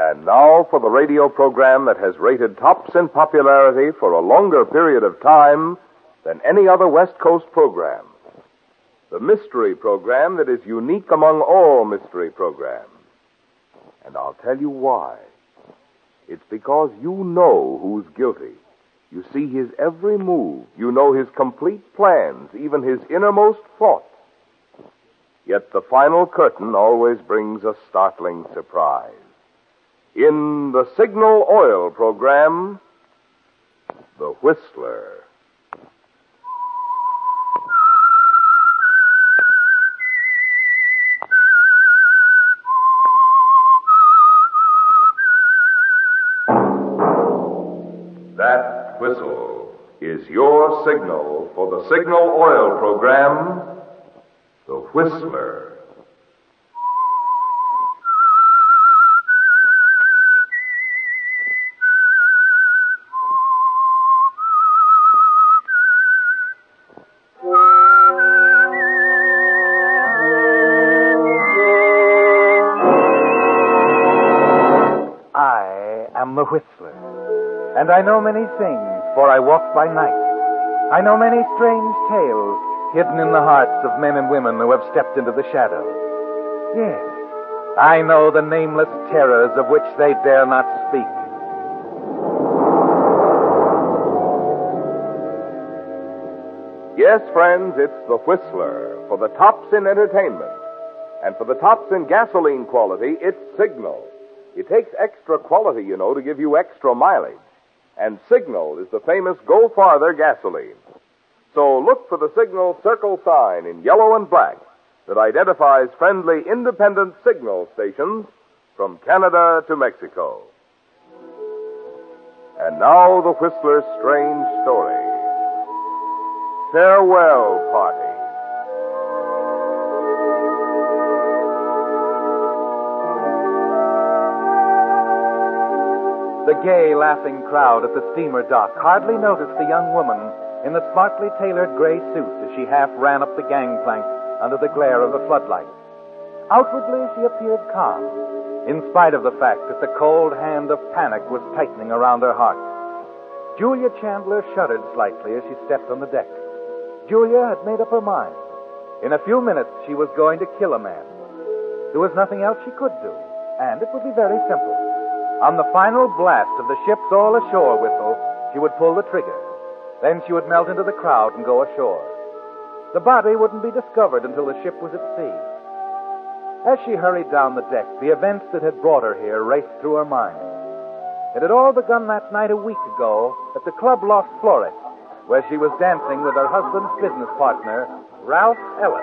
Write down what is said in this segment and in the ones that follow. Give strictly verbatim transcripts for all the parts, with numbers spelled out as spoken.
And now for the radio program that has rated tops in popularity for a longer period of time than any other West Coast program. The mystery program that is unique among all mystery programs. And I'll tell you why. It's because you know who's guilty. You see his every move. You know his complete plans, even his innermost thoughts. Yet the final curtain always brings a startling surprise. In the Signal Oil program, The Whistler. That whistle is your signal for the Signal Oil program, The Whistler. I am the Whistler. And I know many things, for I walk by night. I know many strange tales hidden in the hearts of men and women who have stepped into the shadows. Yes, I know the nameless terrors of which they dare not speak. Yes, friends, it's The Whistler. For the tops in entertainment. And for the tops in gasoline quality, it's Signal. It takes extra quality, you know, to give you extra mileage. And Signal is the famous Go Farther gasoline. So look for the Signal circle sign in yellow and black that identifies friendly independent signal stations from Canada to Mexico. And now the Whistler's strange story. Farewell Party. The gay, laughing crowd at the steamer dock hardly noticed the young woman in the smartly tailored gray suit as she half ran up the gangplank under the glare of the floodlights. Outwardly, she appeared calm, in spite of the fact that the cold hand of panic was tightening around her heart. Julia Chandler shuddered slightly as she stepped on the deck. Julia had made up her mind. In a few minutes, she was going to kill a man. There was nothing else she could do, and it would be very simple. On the final blast of the ship's all-ashore whistle, she would pull the trigger. Then she would melt into the crowd and go ashore. The body wouldn't be discovered until the ship was at sea. As she hurried down the deck, the events that had brought her here raced through her mind. It had all begun that night a week ago at the Club Los Flores, where she was dancing with her husband's business partner, Ralph Ellis.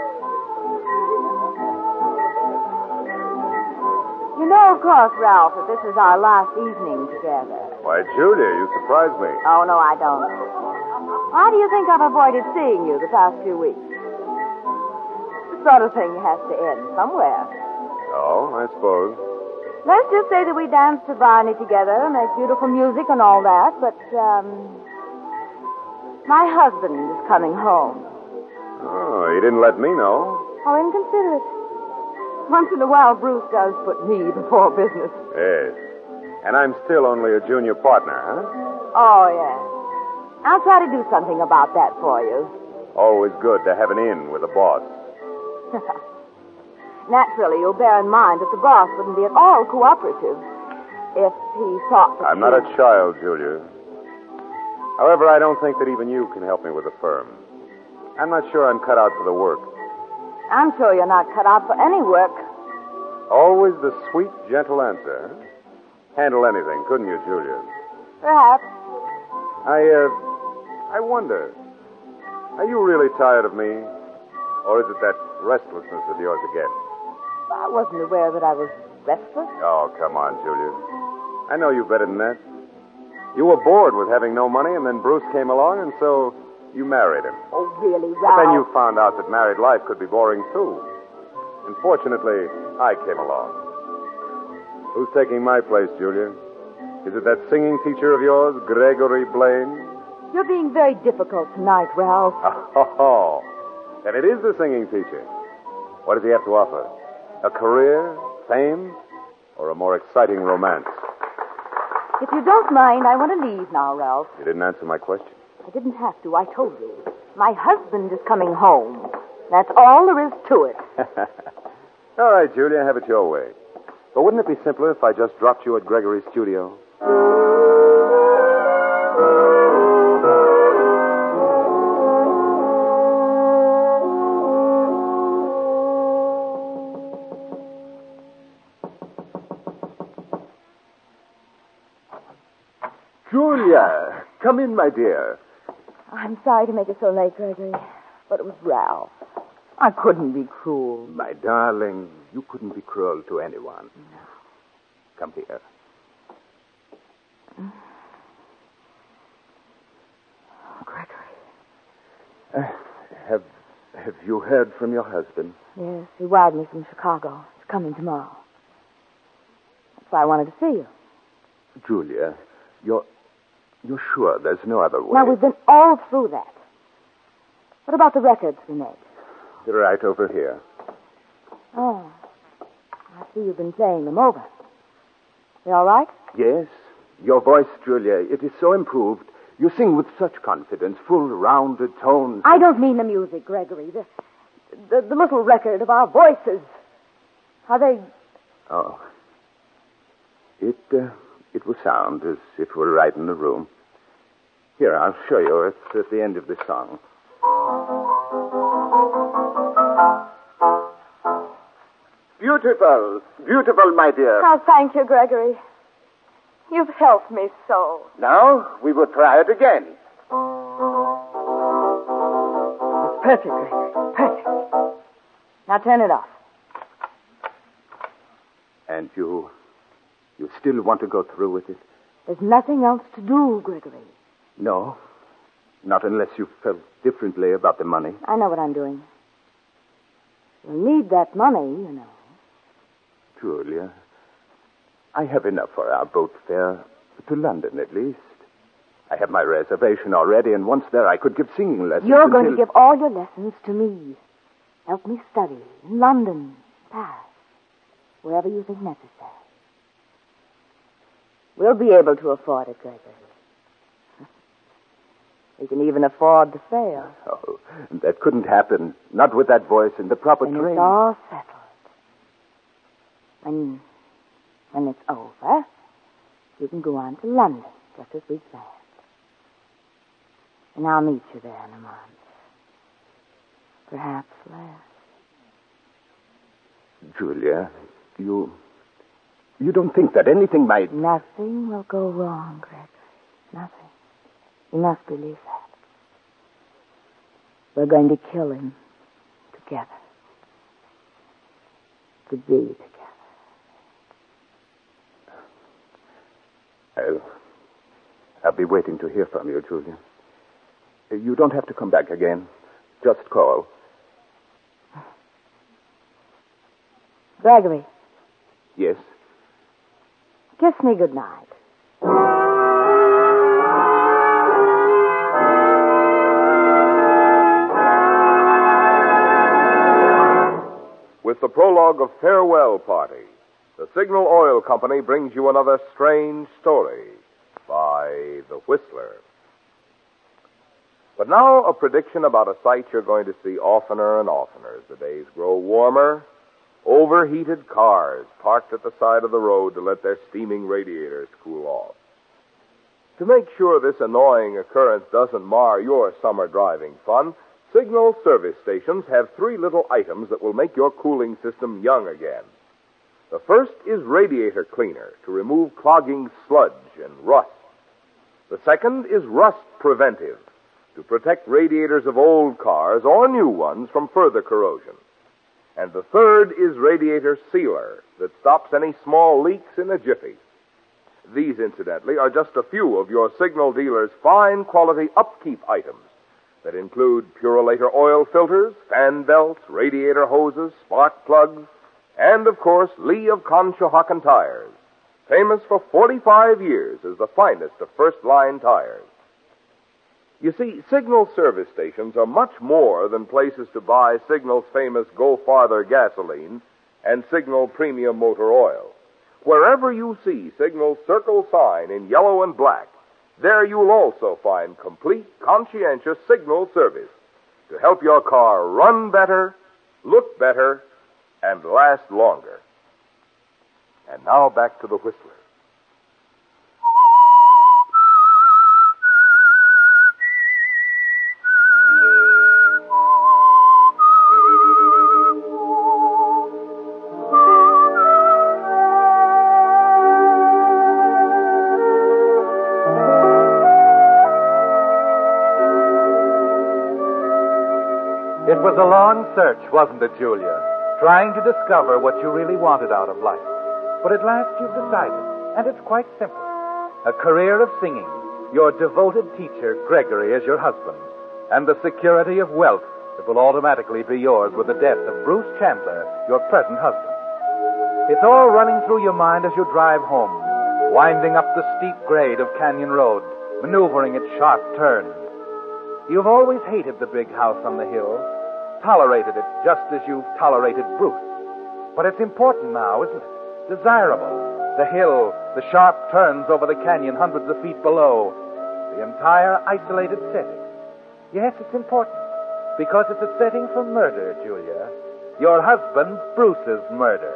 You know, of course, Ralph, that this is our last evening together. Why, Julia, you surprised me. Oh, no, I don't. Why do you think I've avoided seeing you the past few weeks? This sort of thing has to end somewhere. Oh, I suppose. Let's just say that we danced to Barney together, make beautiful music and all that, but, um... my husband is coming home. Oh, he didn't let me know. How inconsiderate. Once in a while, Bruce does put me before business. Yes. And I'm still only a junior partner, huh? Oh, yes. I'll try to do something about that for you. Always good to have an in with a boss. Naturally, you'll bear in mind that the boss wouldn't be at all cooperative if he thought that I'm not a child, Julia. However, I don't think that even you can help me with the firm. I'm not sure I'm cut out for the work. I'm sure you're not cut out for any work. Always the sweet, gentle answer. Huh? Handle anything, couldn't you, Julia? Perhaps. I, uh, I wonder, are you really tired of me? Or is it that restlessness of yours again? I wasn't aware that I was restless. Oh, come on, Julia. I know you better than that. You were bored with having no money, and then Bruce came along, and so you married him. Oh, really, Ralph? But then you found out that married life could be boring, too. And fortunately, I came along. Who's taking my place, Julia? Is it that singing teacher of yours, Gregory Blaine? You're being very difficult tonight, Ralph. Oh, then it is the singing teacher. What does he have to offer? A career? Fame? or a more exciting romance? If you don't mind, I want to leave now, Ralph. You didn't answer my question. I didn't have to. I told you. My husband is coming home. That's all there is to it. All right, Julia, have it your way. But wouldn't it be simpler if I just dropped you at Gregory's studio? Julia, come in, my dear. I'm sorry to make it so late, Gregory, but it was Ralph. I couldn't be cruel. My darling, you couldn't be cruel to anyone. No. Come here. Oh, Gregory. Uh, have have you heard from your husband? Yes, he wired me from Chicago. He's coming tomorrow. That's why I wanted to see you. Julia, you're you're sure there's no other way? Now, we've been all through that. What about the records we made? They're right over here. Oh. I see you've been playing them over. They all right? Yes. Your voice, Julia, it is so improved. You sing with such confidence, full, rounded tones. I don't mean the music, Gregory. The, the, the little record of our voices. How they... Oh. It, uh, it will sound as if we're right in the room. Here, I'll show you. It's at the end of the song. Beautiful. Beautiful, my dear. Oh, thank you, Gregory. You've helped me so. Now, we will try it again. It's perfect, Gregory. Perfect. Now turn it off. And you... you still want to go through with it? There's nothing else to do, Gregory. No. Not unless you felt differently about the money. I know what I'm doing. You'll need that money, you know. Julia, I have enough for our boat fare to London, at least. I have my reservation already, and once there I could give singing lessons. You're until... going to give all your lessons to me. Help me study in London, Paris, wherever you think necessary. We'll be able to afford it, Gregory. We can even afford the fare. Oh, that couldn't happen. Not with that voice and the proper When train. it's all settled. When, when it's over, you can go on to London, just as we planned. And I'll meet you there in a month. Perhaps less. Julia, you... you don't think that anything might... Nothing will go wrong, Gregory. Nothing. You must believe that. We're going to kill him together. To be together. I'll, I'll be waiting to hear from you, Julia. You don't have to come back again. Just call. Gregory. Yes? Kiss me goodnight. With the prologue of Farewell Party, the Signal Oil Company brings you another strange story by The Whistler. But now a prediction about a sight you're going to see oftener and oftener as the days grow warmer. Overheated cars parked at the side of the road to let their steaming radiators cool off. To make sure this annoying occurrence doesn't mar your summer driving fun, Signal service stations have three little items that will make your cooling system young again. The first is radiator cleaner to remove clogging sludge and rust. The second is rust preventive to protect radiators of old cars or new ones from further corrosion. And the third is radiator sealer that stops any small leaks in a jiffy. These, incidentally, are just a few of your Signal dealer's fine quality upkeep items that include Purolator oil filters, fan belts, radiator hoses, spark plugs, and, of course, Lee of Conshohocken tires, famous for forty-five years as the finest of first-line tires. You see, Signal service stations are much more than places to buy Signal's famous Go Farther gasoline and Signal premium motor oil. Wherever you see Signal's circle sign in yellow and black, there you'll also find complete, conscientious Signal service to help your car run better, look better, and last longer. And now back to the Whistler. It was a long search, wasn't it, Julia? Trying to discover what you really wanted out of life. But at last you've decided, and it's quite simple. A career of singing, your devoted teacher, Gregory, as your husband, and the security of wealth that will automatically be yours with the death of Bruce Chandler, your present husband. It's all running through your mind as you drive home, winding up the steep grade of Canyon Road, maneuvering its sharp turns. You've always hated the big house on the hill, tolerated it just as you've tolerated Bruce. But it's important now, isn't it? Desirable. The hill, the sharp turns over the canyon hundreds of feet below, the entire isolated setting. Yes, it's important, because it's a setting for murder, Julia. Your husband, Bruce's murder.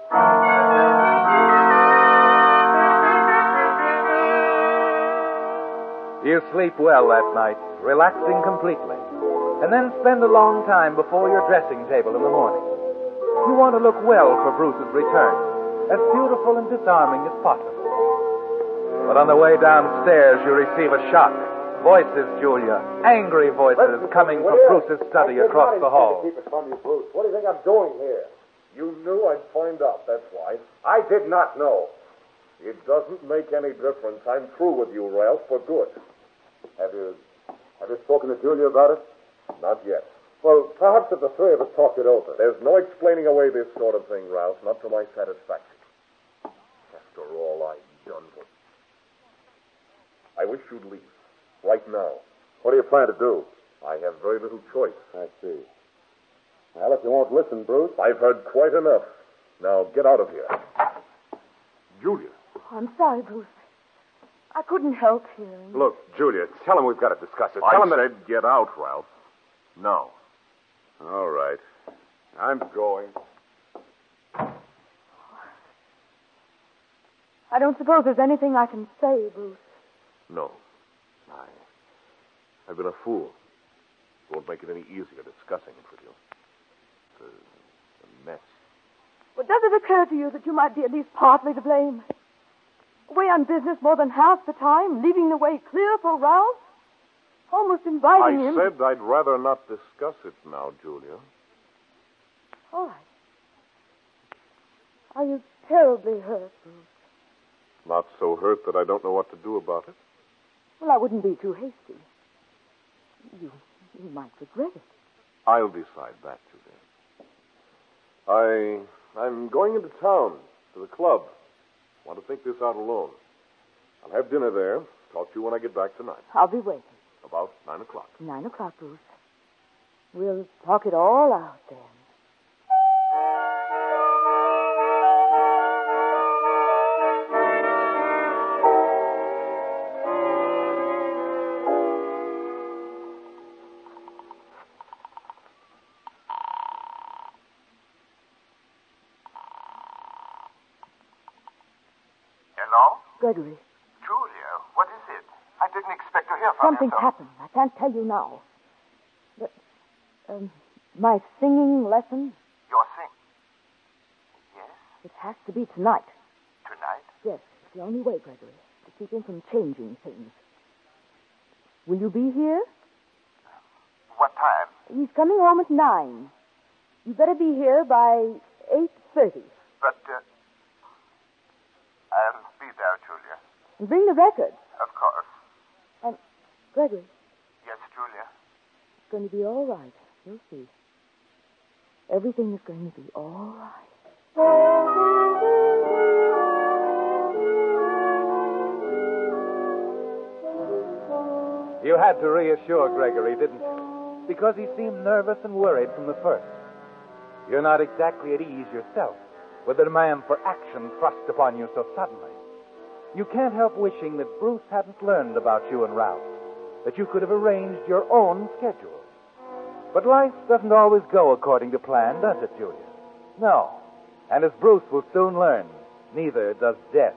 You sleep well that night, relaxing completely, and then spend a long time before your dressing table in the morning. You want to look well for Bruce's return, as beautiful and disarming as possible. But on the way downstairs, you receive a shock. Voices, Julia, angry voices coming from Bruce's study across the hall. Keep it from you, Bruce. What do you think I'm doing here? You knew I'd find out, that's why. I did not know. It doesn't make any difference. I'm through with you, Ralph, for good. Have you, have you spoken to Julia about it? Not yet. Well, perhaps if the three of us talked it over. There's no explaining away this sort of thing, Ralph, not to my satisfaction. After all I've done for you. I wish you'd leave. Right now. What do you plan to do? I have very little choice. I see. Well, if you won't listen, Bruce. I've heard quite enough. Now, get out of here. Julia. Oh, I'm sorry, Bruce. I couldn't help hearing. Look, Julia, tell him we've got to discuss it. I Tell him that... said get out, Ralph. No. All right. I'm going. I don't suppose there's anything I can say, Bruce. No. I... I've been a fool. Won't make it any easier discussing it with you. It's a, a mess. But does it occur to you that you might be at least partly to blame? Away on business more than half the time, leaving the way clear for Ralph? Almost inviting I him... said I'd rather not discuss it now, Julia. All right. Are you terribly hurt, Bruce? Not so hurt that I don't know what to do about it. Well, I wouldn't be too hasty. You, you might regret it. I'll decide that, Julia. I, I'm going into town to the club. Want to think this out alone. I'll have dinner there. Talk to you when I get back tonight. I'll be waiting. About nine o'clock. Nine o'clock, Bruce. We'll talk it all out then. Hello? Gregory, Julia, what is it? I didn't expect to hear from something's you. so- happened. I can't tell you now. But, um, my singing lesson, You're singing? Yes? it has to be tonight. Tonight? Yes, it's the only way, Gregory, to keep him from changing things. Will you be here? What time? He's coming home at nine. You better be here by eight thirty. But, uh... I'll be there, Julia. And bring the record. Of course. And, Gregory, Yes, Julia? it's going to be all right. You'll see. Everything is going to be all right. You had to reassure Gregory, didn't you? Because he seemed nervous and worried from the first. You're not exactly at ease yourself. with the demand for action thrust upon you so suddenly. You can't help wishing that Bruce hadn't learned about you and Ralph, that you could have arranged your own schedule. But life doesn't always go according to plan, does it, Julia? No. And as Bruce will soon learn, neither does death.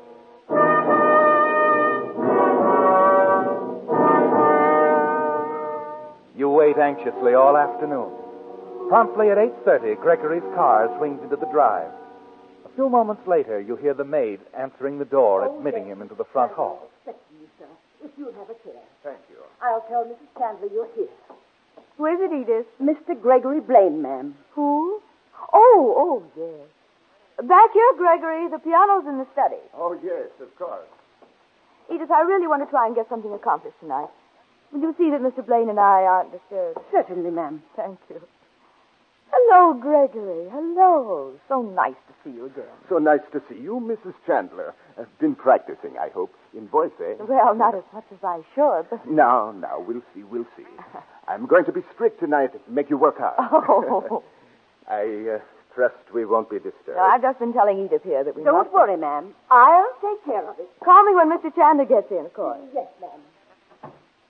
You wait anxiously all afternoon. Promptly at eight thirty, Gregory's car swings into the drive. A few moments later, you hear the maid answering the door, Oh, admitting yes. him into the front hall. Expecting you, sir. If you'll have a chair. Thank you. I'll tell Missus Chandler you're here. Who is it, Edith? Mister Gregory Blaine, ma'am. Who? Oh, oh, yes. Back here, Gregory. The piano's in the study. Oh, yes, of course. Edith, I really want to try and get something accomplished tonight. Will you see that Mister Blaine and I aren't disturbed? Certainly, ma'am. Thank you. Hello, Gregory. Hello. So nice to see you again. So nice to see you, Missus Chandler. Uh, been practicing, I hope, in voice, eh? Well, not as much as I should, but... Now, now, we'll see, we'll see. I'm going to be strict tonight, make you work hard. Oh. I uh, trust we won't be disturbed. No, I've just been telling Edith here that we Don't must... worry, ma'am. I'll take care of it. Call me when Mister Chandler gets in, of course. Yes, ma'am.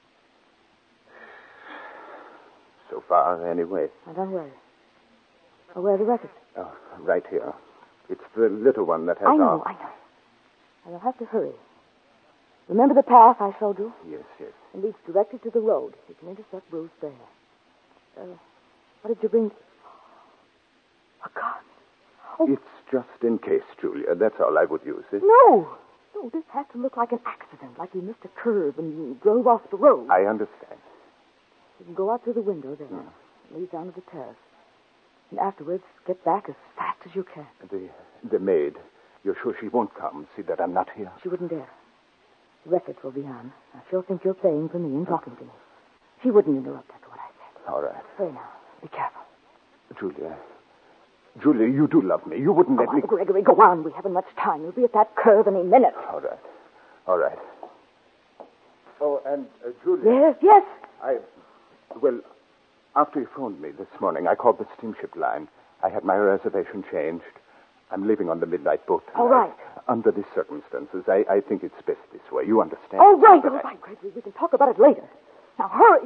So far, anyway. Now, don't worry. Oh, where's the record? Oh, right here. It's the little one that has I know, our... I know. I'll have to hurry. Remember the path I showed you? Yes, yes. It leads directly to the road. You can intercept Bruce there. Uh, what did you bring? A gun. Oh, It's just in case, Julia. That's all I would use it. no. No, this has to look like an accident, like he missed a curve and drove off the road. I understand. You can go out through the window there. Hmm. Lead down to the terrace. And afterwards, get back as fast as you can. The the maid, you're sure she won't come, see that I'm not here? She wouldn't dare. The records will be on. I sure think you're playing for me and talking to me. She wouldn't interrupt after what I said. All right. Hurry now. Be careful. Julia. Julia, you do love me. You wouldn't Oh, let me... Gregory, go on. We haven't much time. We'll be at that curve any minute. All right. All right. Oh, and uh, Julia... Yes, yes. I... Well, after you phoned me this morning, I called the steamship line. I had my reservation changed. I'm leaving on the midnight boat tonight. All right. Under these circumstances, I, I think it's best this way. You understand? All right, But all I- right, Gregory. We can talk about it later. Now, hurry.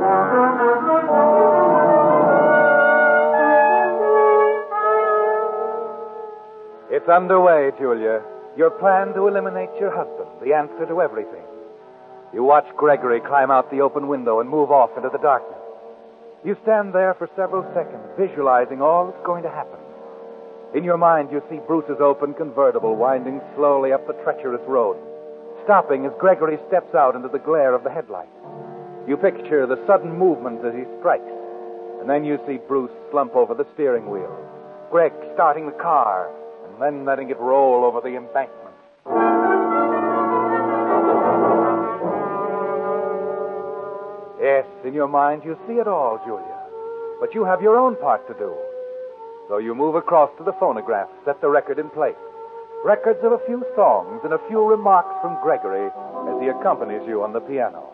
It's underway, Julia. Your plan to eliminate your husband, the answer to everything. You watch Gregory climb out the open window and move off into the darkness. You stand there for several seconds, visualizing all that's going to happen. In your mind, you see Bruce's open convertible winding slowly up the treacherous road, stopping as Gregory steps out into the glare of the headlights. You picture the sudden movement as he strikes, and then you see Bruce slump over the steering wheel, Greg starting the car, and then letting it roll over the embankment. Yes, in your mind you see it all, Julia. But you have your own part to do. So you move across to the phonograph, set the record in place. Records of a few songs and a few remarks from Gregory as he accompanies you on the piano.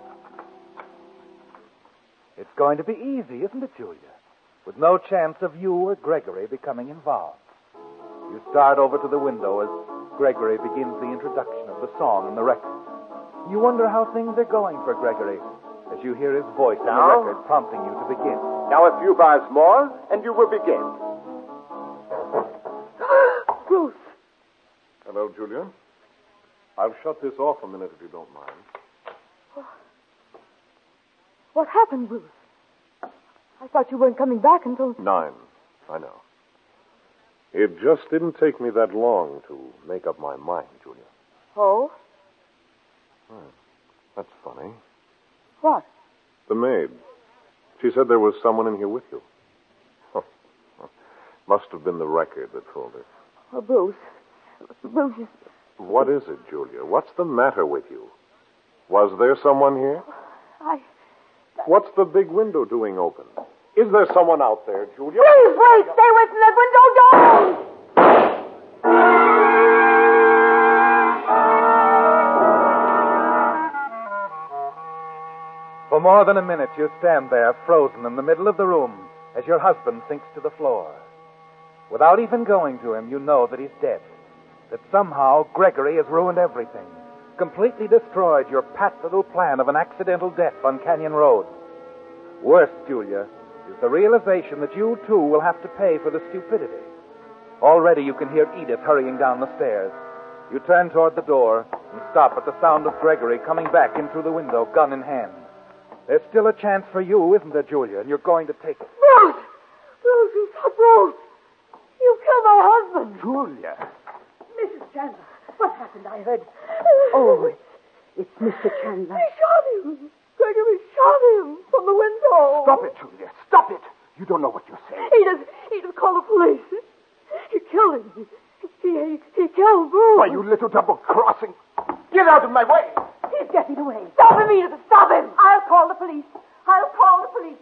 It's going to be easy, isn't it, Julia? With no chance of you or Gregory becoming involved. You start over to the window as Gregory begins the introduction of the song and the record. You wonder how things are going for Gregory as you hear his voice on the Now? record prompting you to begin. Now a few bars more, and you will begin. Bruce. Hello, Julia. I'll shut this off a minute if you don't mind. What happened, Bruce? I thought you weren't coming back until... Nine. I know. It just didn't take me that long to make up my mind, Julia. Oh? Hmm. That's funny. What? The maid. She said there was someone in here with you. Must have been the record that fooled her. Oh, Bruce. Bruce is... What is it, Julia? What's the matter with you? Was there someone here? I... What's the big window doing open? Is there someone out there, Julia? Please wait! Stay away from that window! Don't! For more than a minute, you stand there, frozen in the middle of the room, as your husband sinks to the floor. Without even going to him, you know that he's dead. That somehow Gregory has ruined everything. Completely destroyed your pat little plan of an accidental death on Canyon Road. Worse, Julia, is the realization that you, too, will have to pay for the stupidity. Already you can hear Edith hurrying down the stairs. You turn toward the door and stop at the sound of Gregory coming back in through the window, gun in hand. There's still a chance for you, isn't there, Julia? And you're going to take it. Bruce! Bruce, you shot Bruce! You killed my husband! Julia! Missus Chandler, what happened? I heard... Oh, it's, it's Mister Chandler. He shot him! Gregory shot him from the window! Stop it, Julia. Stop it. You don't know what you're saying. Edith, Edith, call the police. He killed him. He, he, he killed Bruce. Why, you little double-crossing. Get out of my way. He's getting away. Stop him, Edith. Stop him. I'll call the police. I'll call the police.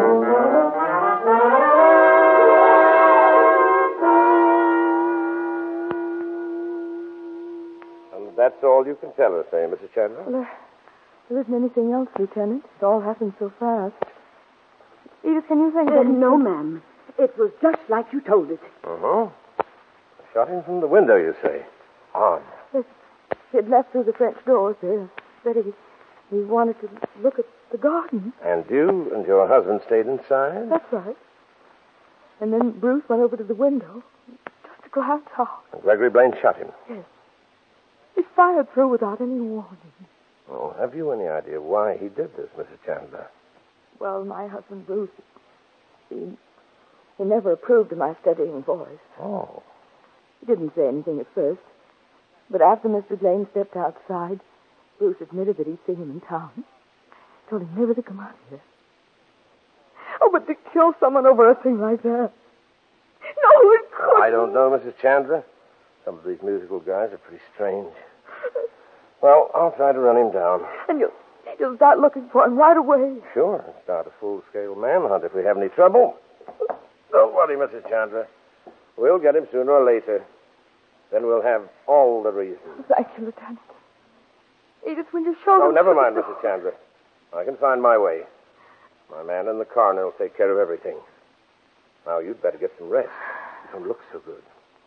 And that's all you can tell us, eh, Missus Chandler? Well, there, there isn't anything else, Lieutenant. It all happened so fast. Edith, can you think of Uh, anything? no, ma'am. It was just like you told it. Uh-huh. Shot him from the window, you say? Odd. Yes, he had left through the French doors there. Said he, he wanted to look at the garden. And you and your husband stayed inside? That's right. And then Bruce went over to the window, just a glance out. And Gregory Blaine shot him? Yes. He fired through without any warning. Oh, have you any idea why he did this, Missus Chandler? Well, my husband Bruce, he, he never approved of my studying voice. Oh. He didn't say anything at first. But after Mister Blaine stepped outside, Bruce admitted that he'd seen him in town. Told him never to come out here. Oh, but to kill someone over a thing like that. No, it couldn't. I don't know, Missus Chandler. Some of these musical guys are pretty strange. Well, I'll try to run him down. And you'll, you'll start looking for him right away. Sure. Start a full-scale manhunt if we have any trouble. Don't worry, Missus Chandler. We'll get him sooner or later. Then we'll have all the reasons. Thank you, Lieutenant. Edith, will you show Oh, them... never mind, Missus Chandler. I can find my way. My man in the coroner will take care of everything. Now, you'd better get some rest. You don't look so good.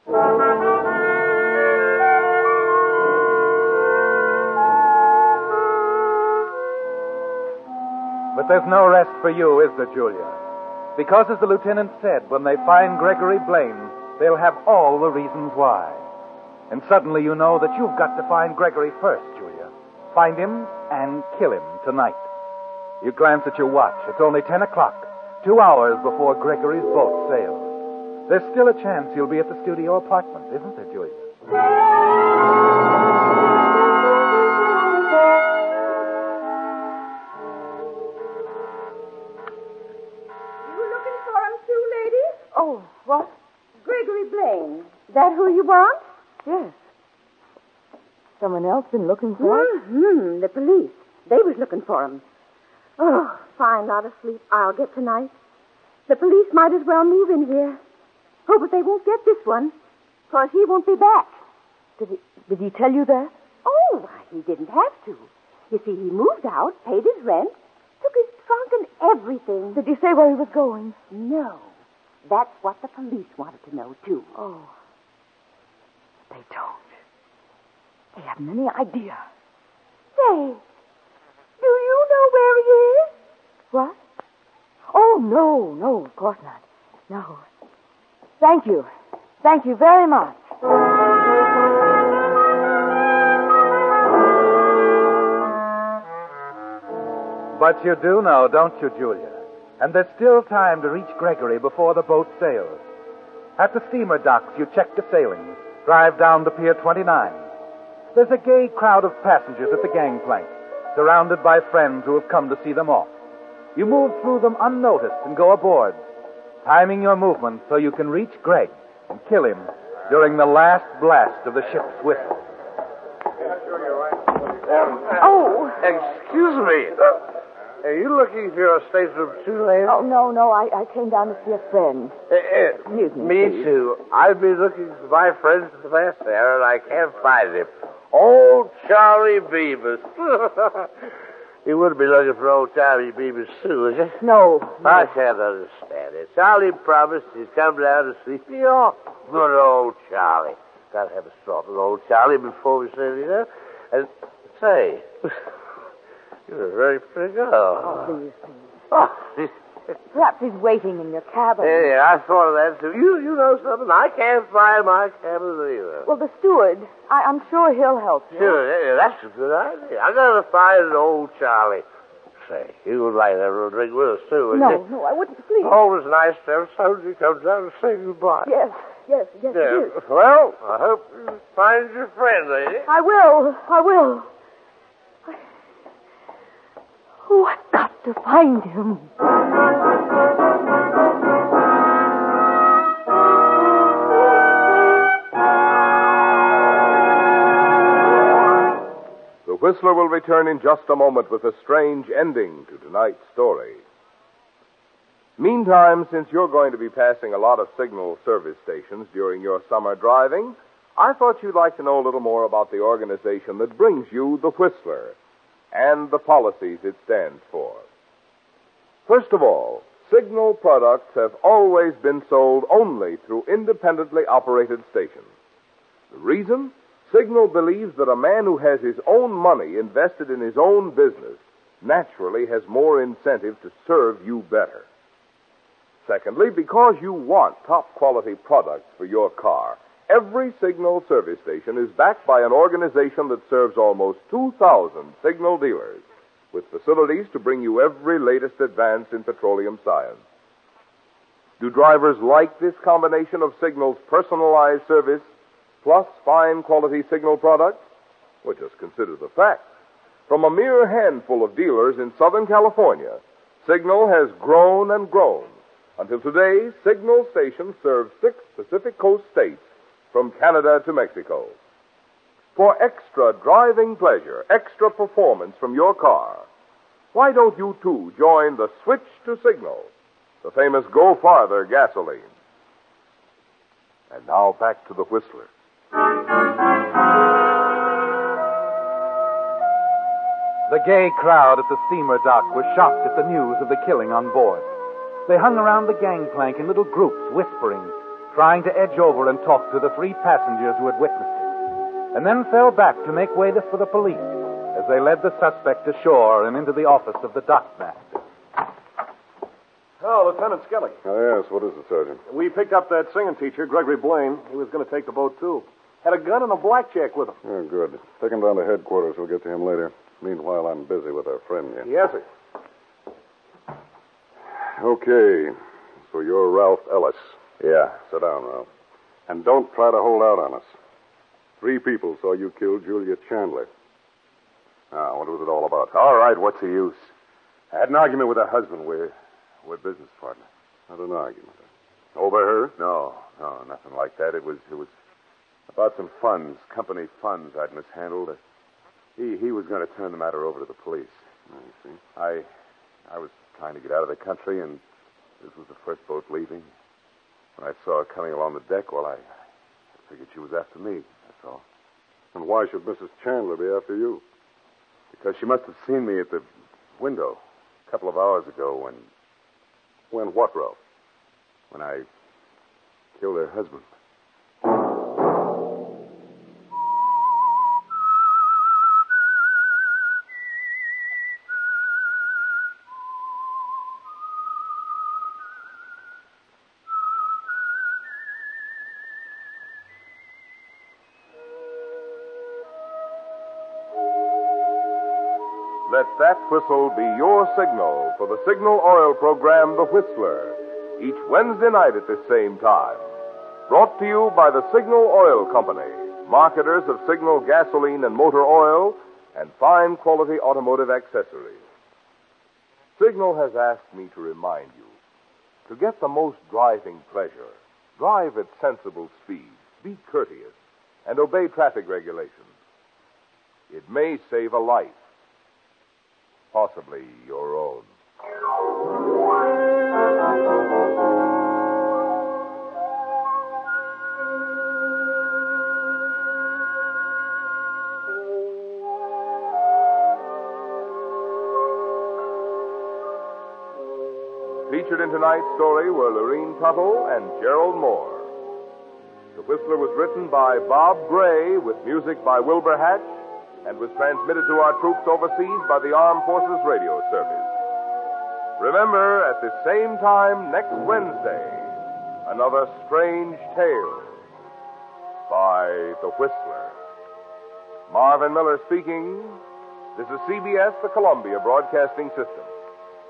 But there's no rest for you, is there, Julia? Because, as the lieutenant said, when they find Gregory Blaine, they'll have all the reasons why. And suddenly you know that you've got to find Gregory first, Julia. Find him and kill him tonight. You glance at your watch. It's only ten o'clock, two hours before Gregory's boat sails. There's still a chance you'll be at the studio apartment, isn't there, Julia? You looking for him too, lady? Oh, what? Gregory Blaine. That who you want? Yes. Someone else been looking for him? Mm-hmm. The police. They was looking for him. Oh, fine lot of sleep I'll get tonight. The police might as well move in here. Oh, but they won't get this one, because he won't be back. Did he, did he tell you that? Oh, why, he didn't have to. You see, he moved out, paid his rent, took his trunk and everything. Did he say where he was going? No. That's what the police wanted to know, too. Oh. They don't. They haven't any idea. Say, do you know where he is? What? Oh, no, no, of course not. No. Thank you. Thank you very much. But you do know, don't you, Julia? And there's still time to reach Gregory before the boat sails. At the steamer docks, you check the sailings, drive down to Pier twenty-nine. There's a gay crowd of passengers at the gangplank, surrounded by friends who have come to see them off. You move through them unnoticed and go aboard, timing your movement so you can reach Greg and kill him during the last blast of the ship's whistle. Oh! Excuse me. Are you looking for your stateroom too, lady? Oh, no, no, I, I came down to see a friend. Uh, uh, Excuse me, me please. too. I've been looking for my friend for the past there, and I can't find him. Old Charlie Beavis. You wouldn't be looking for old timey Beaver Sue, would you? No. I can't understand it. Charlie promised he'd come down to see me off. Good old Charlie. Gotta have a talk with old Charlie before we send you there. And say, you're a very pretty girl. Oh, please, please. Oh, Perhaps he's waiting in your cabin. yeah, yeah, I thought of that, too. You you know something? I can't find my cabin either. Well, the steward, I, I'm sure he'll help you. Sure, yeah, that's a good idea. I gotta find an old Charlie. Say, you would like to have a drink with us, too, wouldn't No, you? no, I wouldn't. Please. Always nice to have somebody come down and say goodbye. Yes, yes, yes, Yeah. it is. Well, I hope you find your friend, lady. I will. I will. I... Oh, I've got to find him. The Whistler will return in just a moment with a strange ending to tonight's story. Meantime, since you're going to be passing a lot of signal service stations during your summer driving, I thought you'd like to know a little more about the organization that brings you the Whistler and the policies it stands for. First of all, Signal products have always been sold only through independently operated stations. The reason? Signal believes that a man who has his own money invested in his own business naturally has more incentive to serve you better. Secondly, because you want top-quality products for your car, every Signal service station is backed by an organization that serves almost two thousand Signal dealers with facilities to bring you every latest advance in petroleum science. Do drivers like this combination of Signal's personalized service plus fine quality Signal products? Well, just consider the facts. From a mere handful of dealers in Southern California, Signal has grown and grown. Until today, Signal stations serve six Pacific Coast states from Canada to Mexico. For extra driving pleasure, extra performance from your car, why don't you too join the Switch to Signal, the famous Go Farther gasoline? And now back to the Whistler. The gay crowd at the steamer dock was shocked at the news of the killing on board. They hung around the gangplank in little groups, whispering, trying to edge over and talk to the three passengers who had witnessed it, and then fell back to make way for the police as they led the suspect ashore and into the office of the dockmaster. Oh, Lieutenant Skelly. Oh, yes. What is it, Sergeant? We picked up that singing teacher, Gregory Blaine. He was going to take the boat, too. Had a gun and a blackjack with him. Oh, good. Take him down to headquarters. We'll get to him later. Meanwhile, I'm busy with our friend here. Yes, sir. Okay. So you're Ralph Ellis. Yeah. Sit down, Ralph. And don't try to hold out on us. Three people saw you kill Julia Chandler. Now, what was it all about? All right, what's the use? I had an argument with her husband. We're, we're business partners. Not an argument. Over her? No, no, nothing like that. It was it was about some funds, company funds I'd mishandled. He he was going to turn the matter over to the police. I see. I I was trying to get out of the country, and this was the first boat leaving. When I saw her coming along the deck, well, I, I figured she was after me. That's all. And why should Missus Chandler be after you? Because she must have seen me at the window a couple of hours ago when... When what, Ralph? When I killed her husband. Let that whistle be your signal for the Signal Oil program, The Whistler, each Wednesday night at this same time. Brought to you by the Signal Oil Company, marketers of Signal gasoline and motor oil and fine quality automotive accessories. Signal has asked me to remind you, to get the most driving pleasure, drive at sensible speeds, be courteous, and obey traffic regulations. It may save a life. Possibly your own. Featured in tonight's story were Lorene Tuttle and Gerald Moore. The Whistler was written by Bob Gray with music by Wilbur Hatch and was transmitted to our troops overseas by the Armed Forces Radio Service. Remember, at the same time next Wednesday, another strange tale by The Whistler. Marvin Miller speaking. This is C B S, the Columbia Broadcasting System.